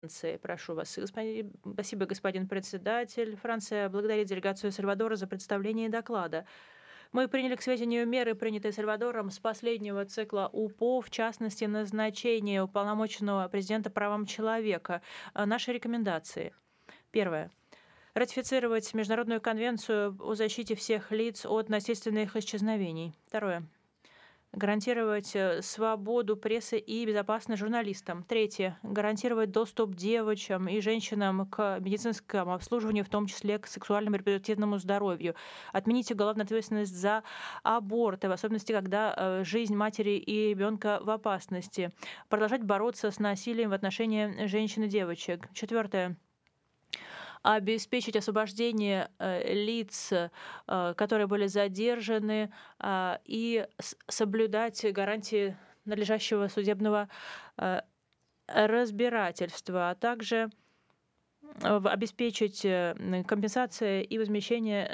Франции. Прошу вас. Спасибо, господин председатель. Франция благодарит делегацию Сальвадора за представление доклада. Мы приняли к сведению меры, принятые Сальвадором с последнего цикла УПО, в частности, назначение уполномоченного президента правам человека. Наши рекомендации. Первое. Ратифицировать Международную конвенцию о защите всех лиц от насильственных исчезновений. Второе. Гарантировать свободу прессы и безопасность журналистам. Третье. Гарантировать доступ девочкам и женщинам к медицинскому обслуживанию, в том числе к сексуальному и репродуктивному здоровью. Отменить уголовную ответственность за аборты, в особенности, когда жизнь матери и ребенка в опасности. Продолжать бороться с насилием в отношении женщин и девочек. Четвертое. Обеспечить освобождение лиц, которые были задержаны, и соблюдать гарантии надлежащего судебного разбирательства, а также обеспечить компенсации и возмещение